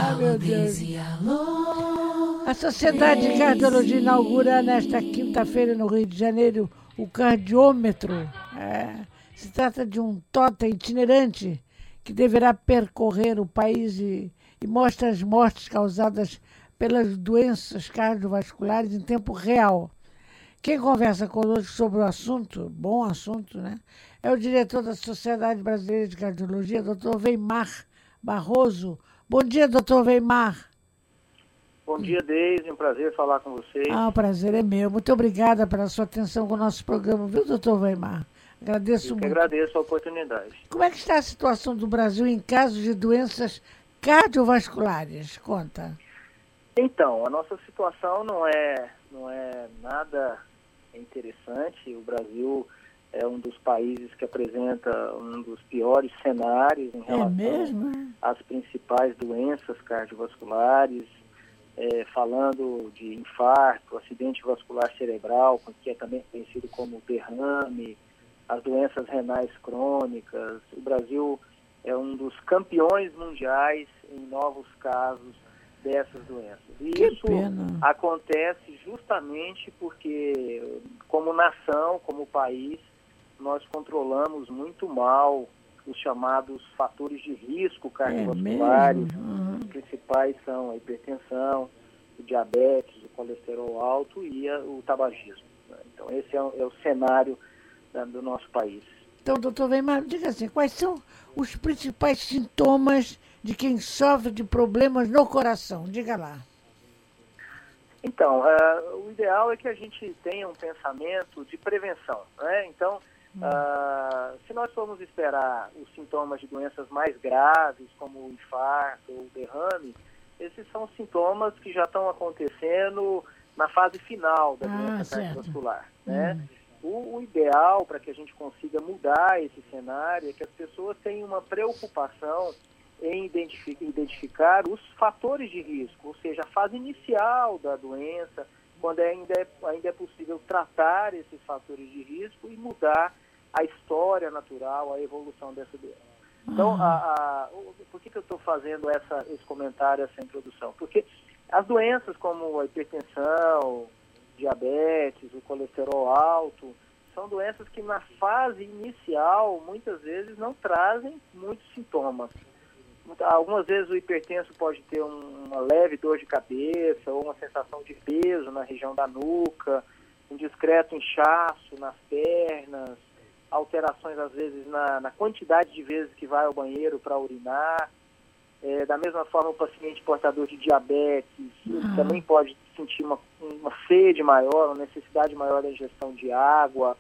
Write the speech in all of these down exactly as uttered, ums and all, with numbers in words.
Ah, meu Deus. A Sociedade de Cardiologia inaugura nesta quinta-feira no Rio de Janeiro o cardiômetro. É, se trata de um totem itinerante que deverá percorrer o país e, e mostra as mortes causadas pelas doenças cardiovasculares em tempo real. Quem conversa conosco sobre o assunto, bom assunto, né? É o diretor da Sociedade Brasileira de Cardiologia, doutor Weimar Barroso. Bom dia, doutor Weimar. Bom dia, Deise. Um prazer falar com vocês. Ah, o prazer é meu. Muito obrigada pela sua atenção com o nosso programa, viu, doutor Weimar? Agradeço Eu que muito. agradeço a oportunidade. Como é que está a situação do Brasil em casos de doenças cardiovasculares? Conta. Então, a nossa situação não é, não é nada interessante. O Brasil é um dos países que apresenta um dos piores cenários em relação É mesmo? às principais doenças cardiovasculares, é, falando de infarto, acidente vascular cerebral, que é também conhecido como derrame, as doenças renais crônicas. O Brasil é um dos campeões mundiais em novos casos dessas doenças. E Que isso pena. acontece justamente porque, como nação, como país, nós controlamos muito mal os chamados fatores de risco cardiovasculares. É mesmo? Os principais são a hipertensão, o diabetes, o colesterol alto e a, o tabagismo. Então, esse é, é o cenário da, do nosso país. Então, doutor Weimar, diga assim, quais são os principais sintomas de quem sofre de problemas no coração? Diga lá. Então, uh, o ideal é que a gente tenha um pensamento de prevenção, né? Então, uh, se nós formos esperar os sintomas de doenças mais graves, como o infarto ou o derrame, esses são sintomas que já estão acontecendo na fase final da Ah, doença certo. cardiovascular, né? Hum. O, o ideal para que a gente consiga mudar esse cenário é que as pessoas tenham uma preocupação em identificar, identificar os fatores de risco, ou seja, a fase inicial da doença, quando ainda é, ainda é possível tratar esses fatores de risco e mudar a história natural, a evolução dessa doença. Então, a, a, por que, que eu estou fazendo essa, esse comentário, essa introdução? Porque as doenças como a hipertensão, diabetes, o colesterol alto, são doenças que na fase inicial, muitas vezes, não trazem muitos sintomas. Algumas vezes o hipertenso pode ter uma leve dor de cabeça ou uma sensação de peso na região da nuca, um discreto inchaço nas pernas, alterações às vezes na, na quantidade de vezes que vai ao banheiro para urinar. É, da mesma forma, o paciente portador de diabetes uhum. também pode sentir uma, uma sede maior, uma necessidade maior da ingestão de água,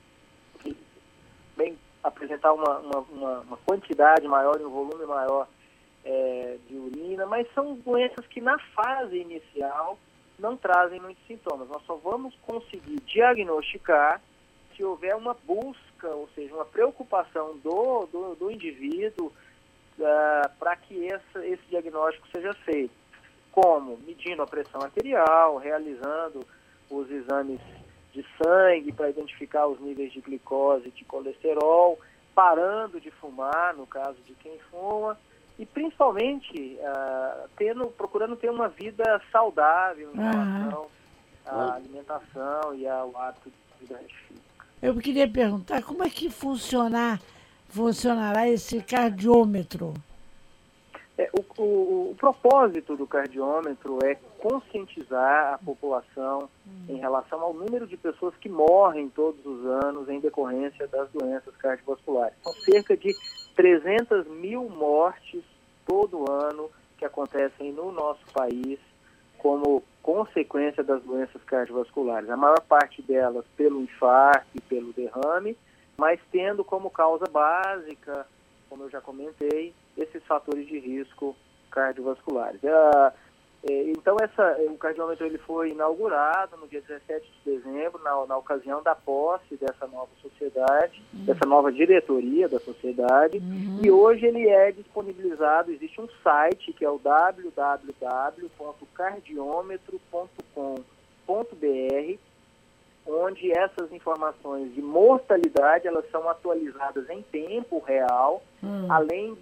bem apresentar uma, uma, uma, uma quantidade maior e um volume maior é, de urina, mas são doenças que na fase inicial não trazem muitos sintomas. Nós só vamos conseguir diagnosticar se houver uma busca, ou seja, uma preocupação do, do, do indivíduo uh, para que essa, esse diagnóstico seja feito. Como? Medindo a pressão arterial, realizando os exames de sangue para identificar os níveis de glicose e de colesterol, parando de fumar, no caso de quem fuma, e principalmente uh, tendo, procurando ter uma vida saudável em relação à alimentação e ao hábito de atividade física. Eu queria perguntar como é que funcionar, funcionará esse cardiômetro? É, o, o, o propósito do cardiômetro é conscientizar a população hum. em relação ao número de pessoas que morrem todos os anos em decorrência das doenças cardiovasculares. São cerca de trezentas mil mortes todo ano que acontecem no nosso país como consequência das doenças cardiovasculares. A maior parte delas pelo infarto e pelo derrame, mas tendo como causa básica, como eu já comentei, esses fatores de risco cardiovasculares. É, é, então, essa, o cardiômetro ele foi inaugurado no dia dezessete de dezembro, na, na ocasião da posse dessa nova sociedade, uhum. dessa nova diretoria da sociedade, uhum. e hoje ele é disponibilizado, existe um site que é o w w w ponto cardiômetro ponto com ponto b r, onde essas informações de mortalidade elas são atualizadas em tempo real, hum. além de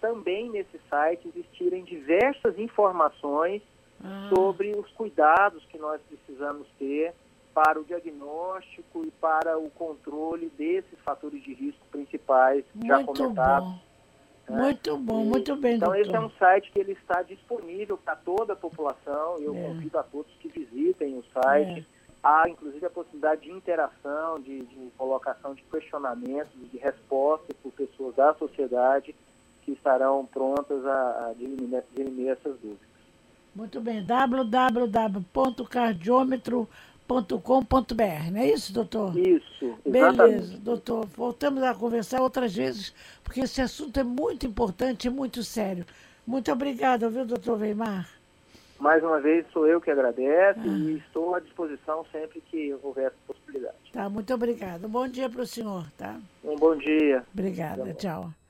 também nesse site existirem diversas informações Ah. sobre os cuidados que nós precisamos ter para o diagnóstico e para o controle desses fatores de risco principais já Muito comentados. bom. Né? Muito bom, E, muito bem, então, doutor. esse é um site que ele está disponível para toda a população. Eu É. convido a todos que visitem o site. É. Há, inclusive, a possibilidade de interação, de, de colocação de questionamentos, de respostas por pessoas da sociedade que estarão prontas a, a dirimir, dirimir essas dúvidas. Muito bem, w w w ponto cardiômetro ponto com ponto b r, não é isso, doutor? Isso, Beleza, exatamente. doutor. Voltamos a conversar outras vezes, porque esse assunto é muito importante e muito sério. Muito obrigada, viu, doutor Weimar? Mais uma vez, sou eu que agradeço Ah. e estou à disposição sempre que houver essa possibilidade. Tá, muito obrigada. Um bom dia para o senhor, tá? Um bom dia. Obrigada, Tá bom. tchau.